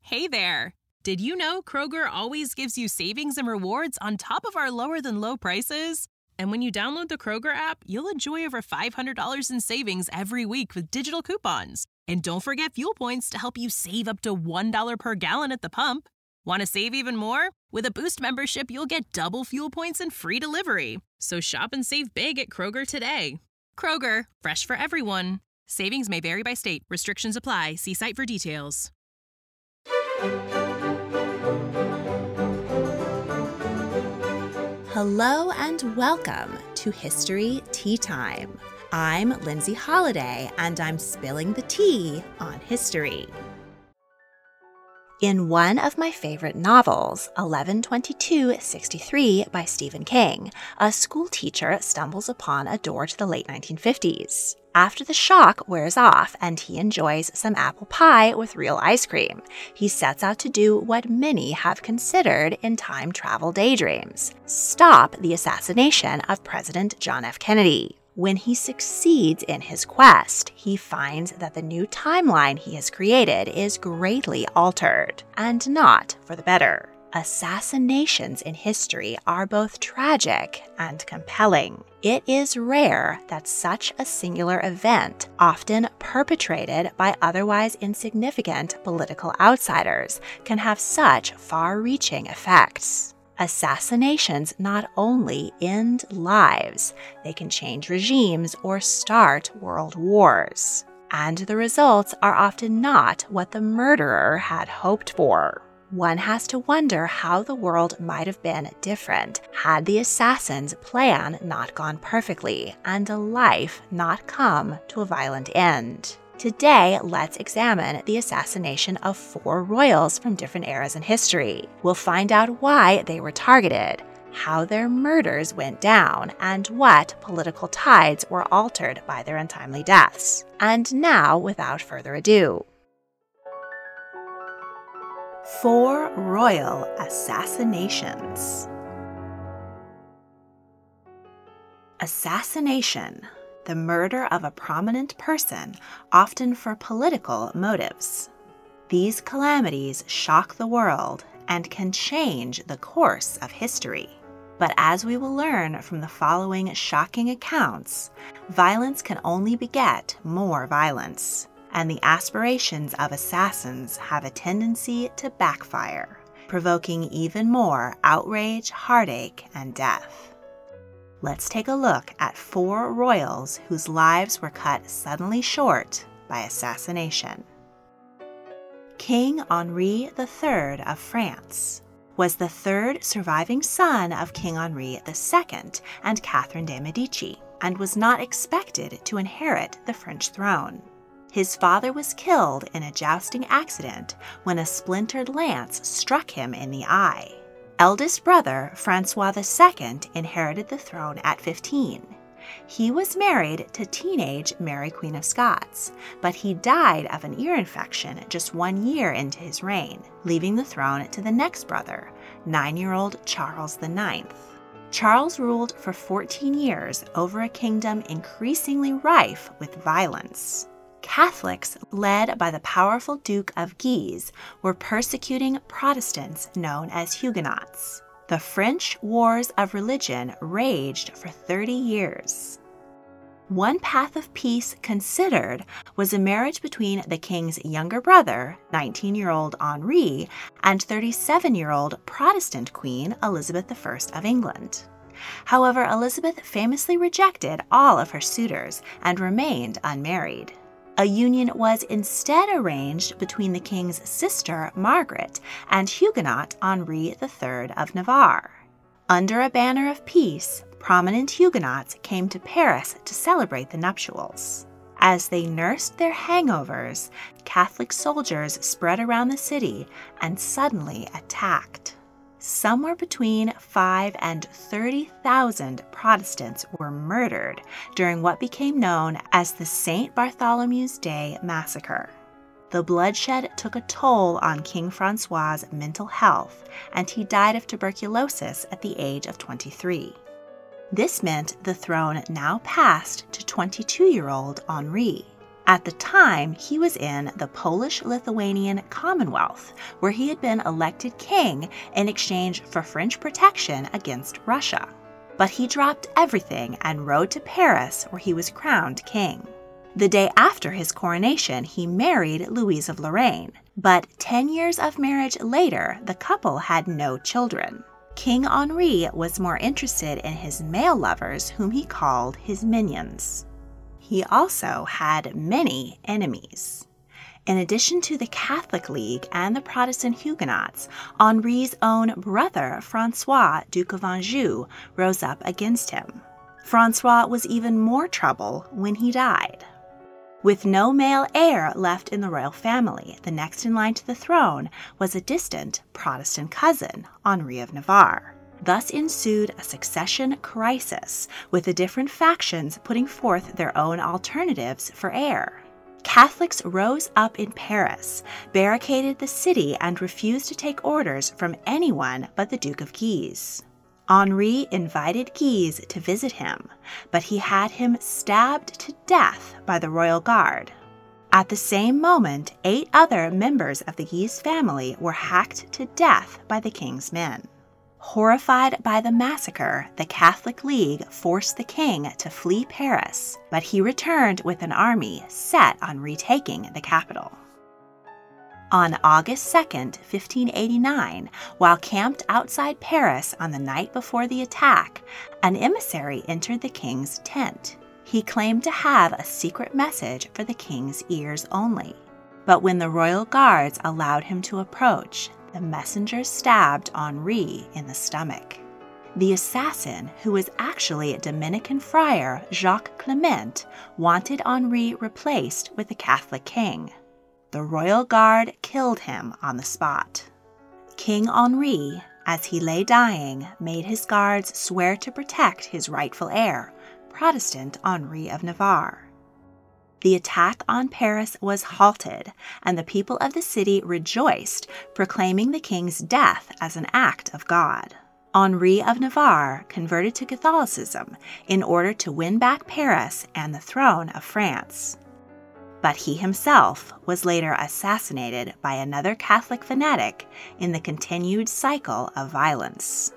Hey there! Did you know Kroger always gives you savings and rewards on top of our lower than low prices? And when you download the Kroger app, you'll enjoy over $500 in savings every week with digital coupons. And don't forget fuel points to help you save up to $1 per gallon at the pump. Want to save even more? With a Boost membership, you'll get double fuel points and free delivery. So shop and save big at Kroger today. Kroger, fresh for everyone. Savings may vary by state. Restrictions apply. See site for details. Hello and welcome to History Tea Time. I'm Lindsay Holiday and I'm spilling the tea on history. In one of my favorite novels, 11/22/63 by Stephen King, a school teacher stumbles upon a door to the late 1950s. After the shock wears off and he enjoys some apple pie with real ice cream, he sets out to do what many have considered in time travel daydreams: stop the assassination of President John F. Kennedy. When he succeeds in his quest, he finds that the new timeline he has created is greatly altered, and not for the better. Assassinations in history are both tragic and compelling. It is rare that such a singular event, often perpetrated by otherwise insignificant political outsiders, can have such far-reaching effects. Assassinations not only end lives, they can change regimes or start world wars. And the results are often not what the murderer had hoped for. One has to wonder how the world might have been different had the assassin's plan not gone perfectly and a life not come to a violent end. Today, let's examine the assassination of 4 royals from different eras in history. We'll find out why they were targeted, how their murders went down, and what political tides were altered by their untimely deaths. And now, without further ado, 4 royal assassinations. Assassination: the murder of a prominent person, often for political motives. These calamities shock the world and can change the course of history. But as we will learn from the following shocking accounts, violence can only beget more violence, and the aspirations of assassins have a tendency to backfire, provoking even more outrage, heartache, and death. Let's take a look at 4 royals whose lives were cut suddenly short by assassination. King Henri III of France was the 3rd surviving son of King Henri II and Catherine de' Medici, and was not expected to inherit the French throne. His father was killed in a jousting accident when a splintered lance struck him in the eye. Eldest brother Francois II inherited the throne at 15. He was married to teenage Mary Queen of Scots, but he died of an ear infection just 1 year into his reign, leaving the throne to the next brother, 9-year-old Charles IX. Charles ruled for 14 years over a kingdom increasingly rife with violence. Catholics, led by the powerful Duke of Guise, were persecuting Protestants known as Huguenots. The French Wars of Religion raged for 30 years. One path of peace considered was a marriage between the king's younger brother, 19-year-old Henri, and 37-year-old Protestant Queen Elizabeth I of England. However, Elizabeth famously rejected all of her suitors and remained unmarried. A union was instead arranged between the king's sister, Margaret, and Huguenot Henri III of Navarre. Under a banner of peace, prominent Huguenots came to Paris to celebrate the nuptials. As they nursed their hangovers, Catholic soldiers spread around the city and suddenly attacked. Somewhere between 5,000 and 30,000 Protestants were murdered during what became known as the St. Bartholomew's Day Massacre. The bloodshed took a toll on King Francois's mental health, and he died of tuberculosis at the age of 23. This meant the throne now passed to 22-year-old Henri. At the time, he was in the Polish-Lithuanian Commonwealth, where he had been elected king in exchange for French protection against Russia. But he dropped everything and rode to Paris, where he was crowned king. The day after his coronation, he married Louise of Lorraine, but 10 years of marriage later, the couple had no children. King Henri was more interested in his male lovers, whom he called his minions. He also had many enemies. In addition to the Catholic League and the Protestant Huguenots, Henri's own brother, Francois, Duke of Anjou, rose up against him. Francois was even more trouble when he died. With no male heir left in the royal family, the next in line to the throne was a distant Protestant cousin, Henri of Navarre. Thus ensued a succession crisis, with the different factions putting forth their own alternatives for heir. Catholics rose up in Paris, barricaded the city, and refused to take orders from anyone but the Duke of Guise. Henri invited Guise to visit him, but he had him stabbed to death by the royal guard. At the same moment, 8 other members of the Guise family were hacked to death by the king's men. Horrified by the massacre, the Catholic League forced the king to flee Paris, but he returned with an army set on retaking the capital. On August 2, 1589, while camped outside Paris on the night before the attack, an emissary entered the king's tent. He claimed to have a secret message for the king's ears only. But when the royal guards allowed him to approach, the messenger stabbed Henri in the stomach. The assassin, who was actually Dominican friar Jacques Clement, wanted Henri replaced with the Catholic king. The royal guard killed him on the spot. King Henri, as he lay dying, made his guards swear to protect his rightful heir, Protestant Henri of Navarre. The attack on Paris was halted, and the people of the city rejoiced, proclaiming the king's death as an act of God. Henri of Navarre converted to Catholicism in order to win back Paris and the throne of France. But he himself was later assassinated by another Catholic fanatic in the continued cycle of violence.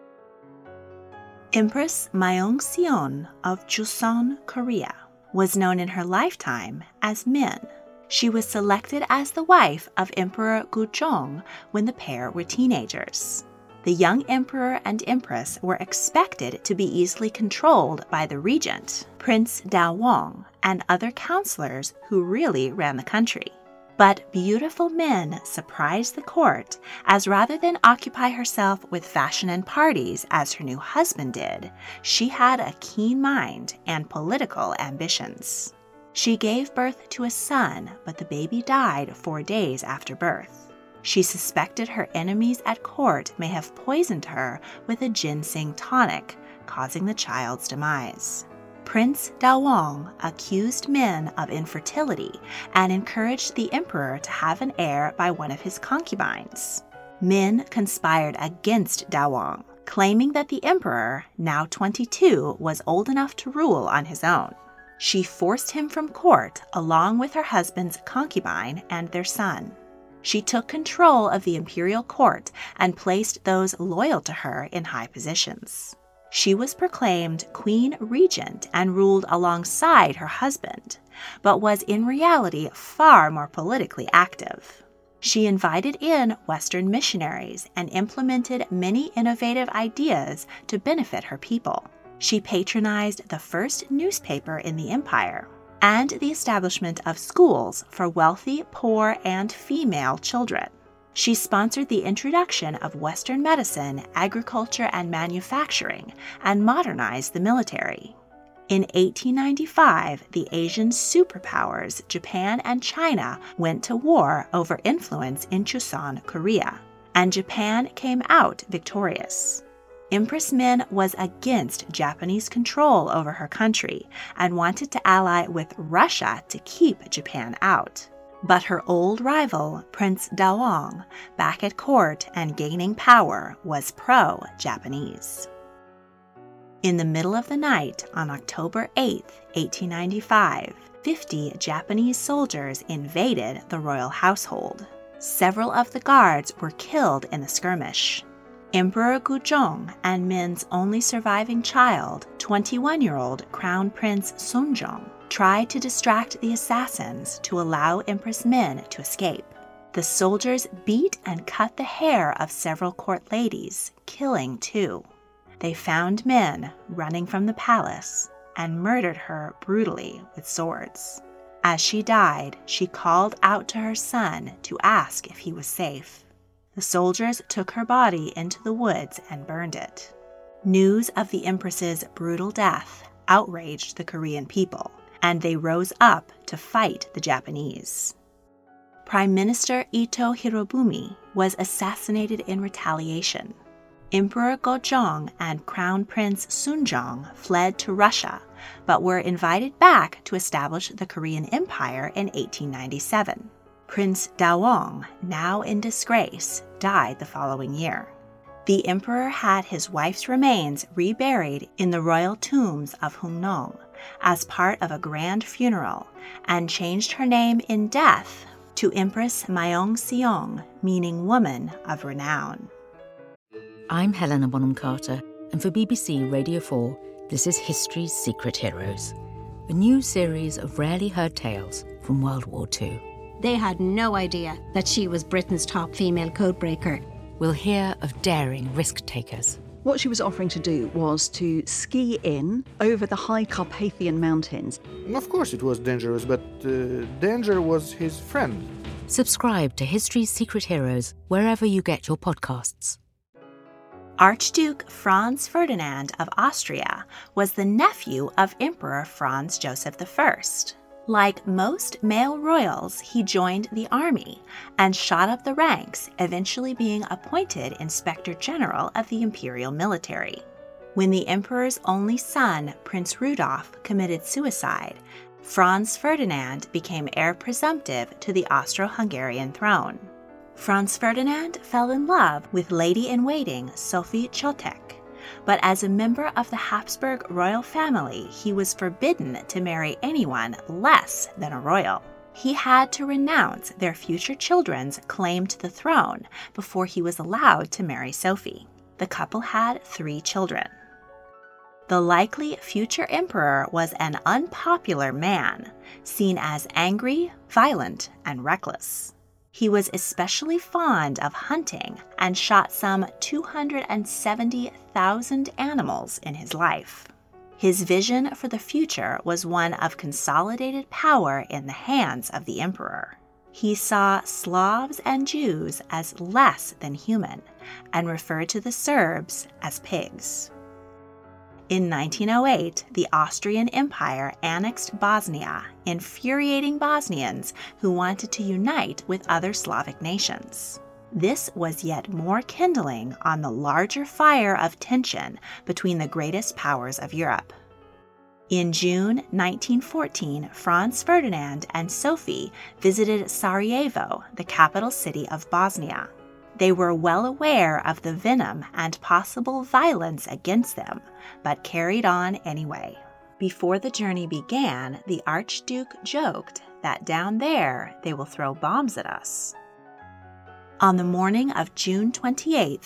Empress Myeongseon of Joseon, Korea, was known in her lifetime as Min. She was selected as the wife of Emperor Guzhong when the pair were teenagers. The young emperor and empress were expected to be easily controlled by the regent, Prince Daowang, and other counselors who really ran the country. But beautiful Min surprised the court, as rather than occupy herself with fashion and parties as her new husband did, she had a keen mind and political ambitions. She gave birth to a son, but the baby died 4 days after birth. She suspected her enemies at court may have poisoned her with a ginseng tonic, causing the child's demise. Prince Daowang accused Min of infertility and encouraged the emperor to have an heir by one of his concubines. Min conspired against Daowang, claiming that the emperor, now 22, was old enough to rule on his own. She forced him from court along with her husband's concubine and their son. She took control of the imperial court and placed those loyal to her in high positions. She was proclaimed Queen Regent and ruled alongside her husband, but was in reality far more politically active. She invited in Western missionaries and implemented many innovative ideas to benefit her people. She patronized the first newspaper in the empire and the establishment of schools for wealthy, poor, and female children. She sponsored the introduction of Western medicine, agriculture, and manufacturing, and modernized the military. In 1895, the Asian superpowers, Japan and China, went to war over influence in Joseon, Korea, and Japan came out victorious. Empress Min was against Japanese control over her country and wanted to ally with Russia to keep Japan out. But her old rival, Prince Daowang, back at court and gaining power, was pro-Japanese. In the middle of the night on October 8, 1895, 50 Japanese soldiers invaded the royal household. Several of the guards were killed in the skirmish. Emperor Guzhong and Min's only surviving child, 21-year-old Crown Prince Sunjong, tried to distract the assassins to allow Empress Min to escape. The soldiers beat and cut the hair of several court ladies, killing 2. They found Min running from the palace and murdered her brutally with swords. As she died, she called out to her son to ask if he was safe. The soldiers took her body into the woods and burned it. News of the Empress's brutal death outraged the Korean people, and they rose up to fight the Japanese. Prime Minister Ito Hirobumi was assassinated in retaliation. Emperor Gozhong and Crown Prince Sunjong fled to Russia, but were invited back to establish the Korean Empire in 1897. Prince Daowang, now in disgrace, died the following year. The emperor had his wife's remains reburied in the royal tombs of Hungnong as part of a grand funeral, and changed her name in death to Empress Myeongseong, meaning woman of renown. I'm Helena Bonham Carter, and for BBC Radio 4, this is History's Secret Heroes, a new series of rarely heard tales from World War II. They had no idea that she was Britain's top female codebreaker. We'll hear of daring risk-takers. What she was offering to do was to ski in over the high Carpathian mountains. Of course it was dangerous, but danger was his friend. Subscribe to History's Secret Heroes wherever you get your podcasts. Archduke Franz Ferdinand of Austria was the nephew of Emperor Franz Joseph I. Like most male royals, he joined the army and shot up the ranks, eventually being appointed Inspector General of the Imperial Military. When the emperor's only son, Prince Rudolf, committed suicide, Franz Ferdinand became heir presumptive to the Austro-Hungarian throne. Franz Ferdinand fell in love with lady-in-waiting Sophie Chotek, but as a member of the Habsburg royal family, he was forbidden to marry anyone less than a royal. He had to renounce their future children's claim to the throne before he was allowed to marry Sophie. The couple had 3 children. The likely future emperor was an unpopular man, seen as angry, violent, and reckless. He was especially fond of hunting and shot some 270,000 animals in his life. His vision for the future was one of consolidated power in the hands of the emperor. He saw Slavs and Jews as less than human and referred to the Serbs as pigs. In 1908, the Austrian Empire annexed Bosnia, infuriating Bosnians who wanted to unite with other Slavic nations. This was yet more kindling on the larger fire of tension between the greatest powers of Europe. In June 1914, Franz Ferdinand and Sophie visited Sarajevo, the capital city of Bosnia. They were well aware of the venom and possible violence against them, but carried on anyway. Before the journey began, the Archduke joked that down there they will throw bombs at us. On the morning of June 28,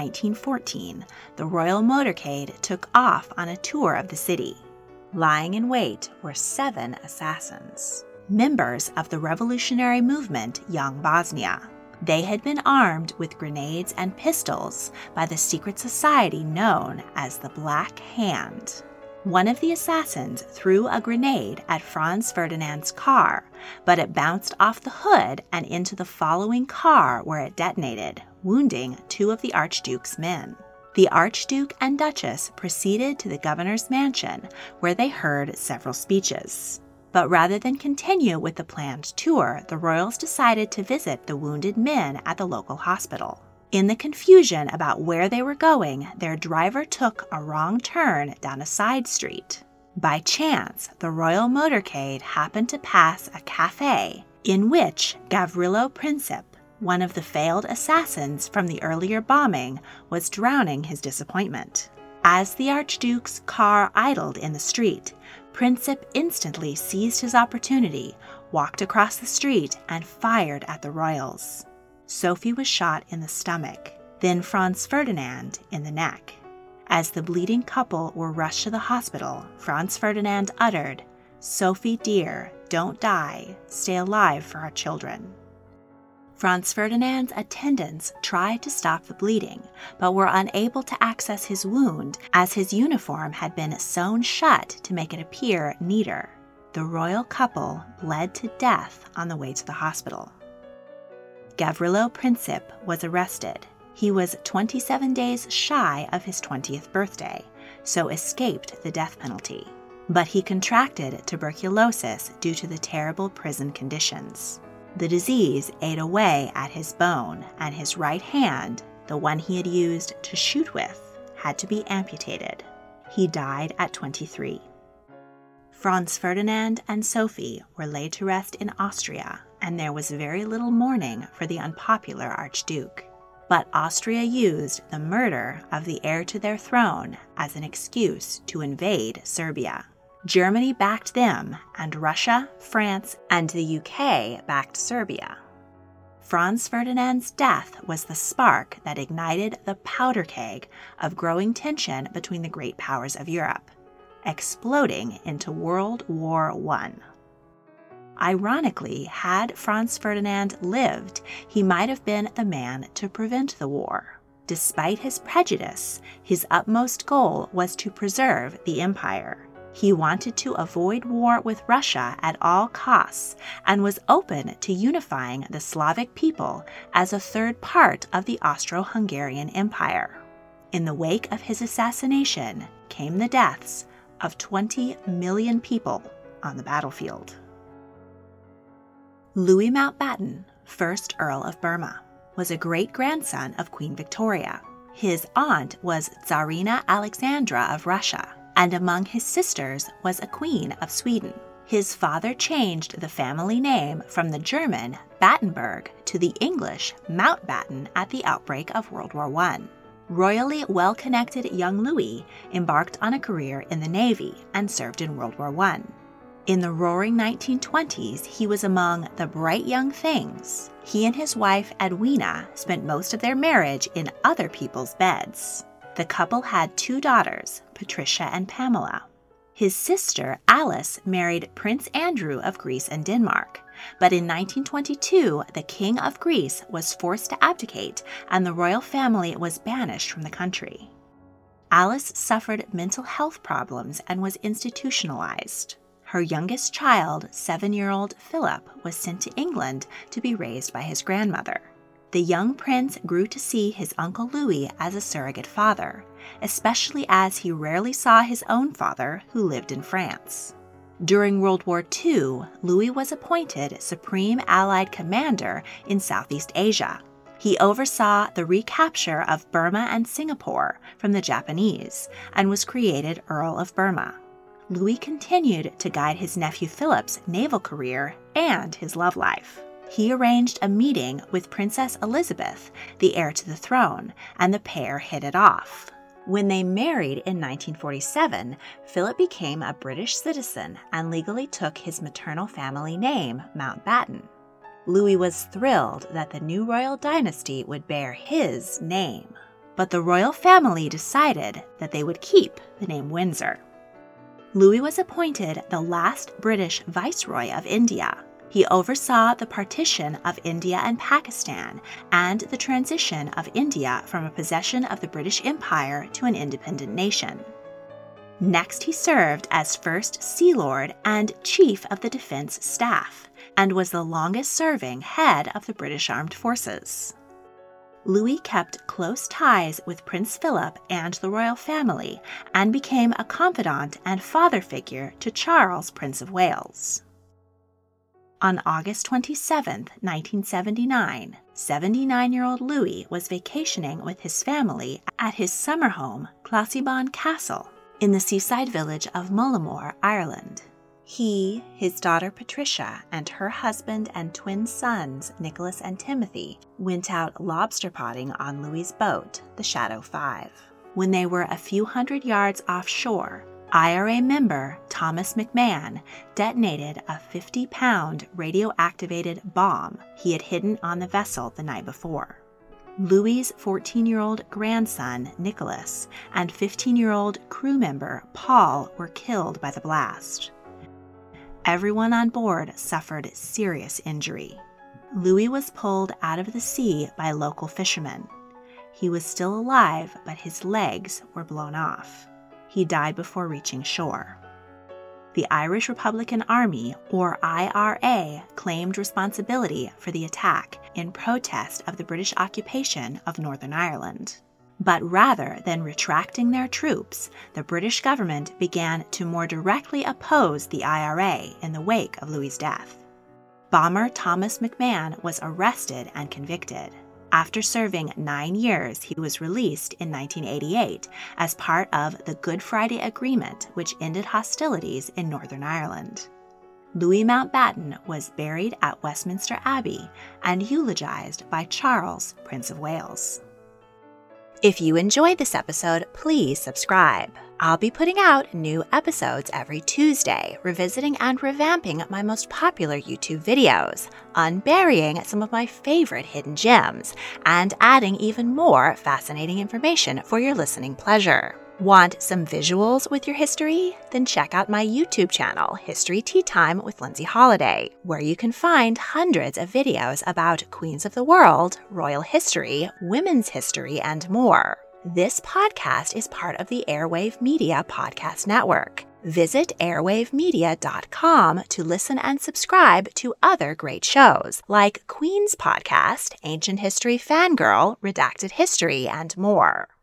1914, the royal motorcade took off on a tour of the city. Lying in wait were 7 assassins, members of the revolutionary movement Young Bosnia. They had been armed with grenades and pistols by the secret society known as the Black Hand. One of the assassins threw a grenade at Franz Ferdinand's car, but it bounced off the hood and into the following car where it detonated, wounding 2 of the Archduke's men. The Archduke and Duchess proceeded to the governor's mansion, where they heard several speeches. But rather than continue with the planned tour, the royals decided to visit the wounded men at the local hospital. In the confusion about where they were going, their driver took a wrong turn down a side street. By chance, the royal motorcade happened to pass a cafe in which Gavrilo Princip, one of the failed assassins from the earlier bombing, was drowning his disappointment. As the Archduke's car idled in the street, Princip instantly seized his opportunity, walked across the street, and fired at the royals. Sophie was shot in the stomach, then Franz Ferdinand in the neck. As the bleeding couple were rushed to the hospital, Franz Ferdinand uttered, "Sophie dear, don't die, stay alive for our children." Franz Ferdinand's attendants tried to stop the bleeding, but were unable to access his wound as his uniform had been sewn shut to make it appear neater. The royal couple bled to death on the way to the hospital. Gavrilo Princip was arrested. He was 27 days shy of his 20th birthday, so escaped the death penalty. But he contracted tuberculosis due to the terrible prison conditions. The disease ate away at his bone, and his right hand, the one he had used to shoot with, had to be amputated. He died at 23. Franz Ferdinand and Sophie were laid to rest in Austria, and there was very little mourning for the unpopular Archduke. But Austria used the murder of the heir to their throne as an excuse to invade Serbia. Germany backed them, and Russia, France, and the UK backed Serbia. Franz Ferdinand's death was the spark that ignited the powder keg of growing tension between the great powers of Europe, exploding into World War I. Ironically, had Franz Ferdinand lived, he might have been the man to prevent the war. Despite his prejudice, his utmost goal was to preserve the empire. He wanted to avoid war with Russia at all costs and was open to unifying the Slavic people as a third part of the Austro-Hungarian Empire. In the wake of his assassination came the deaths of 20 million people on the battlefield. Louis Mountbatten, 1st Earl of Burma, was a great-grandson of Queen Victoria. His aunt was Tsarina Alexandra of Russia, and among his sisters was a queen of Sweden. His father changed the family name from the German Battenberg to the English Mountbatten at the outbreak of World War I. Royally well-connected young Louis embarked on a career in the Navy and served in World War I. In the roaring 1920s, he was among the bright young things. He and his wife Edwina spent most of their marriage in other people's beds. The couple had 2 daughters, Patricia and Pamela. His sister, Alice, married Prince Andrew of Greece and Denmark. But in 1922, the King of Greece was forced to abdicate, and the royal family was banished from the country. Alice suffered mental health problems and was institutionalized. Her youngest child, 7-year-old Philip, was sent to England to be raised by his grandmother. The young prince grew to see his Uncle Louis as a surrogate father, especially as he rarely saw his own father, who lived in France. During World War II, Louis was appointed Supreme Allied Commander in Southeast Asia. He oversaw the recapture of Burma and Singapore from the Japanese and was created Earl of Burma. Louis continued to guide his nephew Philip's naval career and his love life. He arranged a meeting with Princess Elizabeth, the heir to the throne, and the pair hit it off. When they married in 1947, Philip became a British citizen and legally took his maternal family name, Mountbatten. Louis was thrilled that the new royal dynasty would bear his name, but the royal family decided that they would keep the name Windsor. Louis was appointed the last British Viceroy of India. He oversaw the partition of India and Pakistan and the transition of India from a possession of the British Empire to an independent nation. Next, he served as First Sea Lord and Chief of the Defense Staff, and was the longest-serving head of the British Armed Forces. Louis kept close ties with Prince Philip and the royal family and became a confidant and father figure to Charles, Prince of Wales. On August 27, 1979, 79-year-old Louis was vacationing with his family at his summer home, Classiebawn Castle, in the seaside village of Mullimore, Ireland. He, his daughter Patricia, and her husband and twin sons, Nicholas and Timothy, went out lobster potting on Louis's boat, the Shadow 5. When they were a few hundred yards offshore, IRA member Thomas McMahon detonated a 50-pound radioactivated bomb he had hidden on the vessel the night before. Louis's 14-year-old grandson, Nicholas, and 15-year-old crew member, Paul, were killed by the blast. Everyone on board suffered serious injury. Louis was pulled out of the sea by local fishermen. He was still alive, but his legs were blown off. He died before reaching shore. The Irish Republican Army, or IRA, claimed responsibility for the attack in protest of the British occupation of Northern Ireland. But rather than retracting their troops, the British government began to more directly oppose the IRA in the wake of Louis's death. Bomber Thomas McMahon was arrested and convicted. After serving 9 years, he was released in 1988 as part of the Good Friday Agreement, which ended hostilities in Northern Ireland. Louis Mountbatten was buried at Westminster Abbey and eulogized by Charles, Prince of Wales. If you enjoyed this episode, please subscribe. I'll be putting out new episodes every Tuesday, revisiting and revamping my most popular YouTube videos, unburying some of my favorite hidden gems, and adding even more fascinating information for your listening pleasure. Want some visuals with your history? Then check out my YouTube channel, History Tea Time with Lindsay Holiday, where you can find hundreds of videos about queens of the world, royal history, women's history, and more. This podcast is part of the Airwave Media Podcast Network. Visit airwavemedia.com to listen and subscribe to other great shows like Queen's Podcast, Ancient History Fangirl, Redacted History, and more.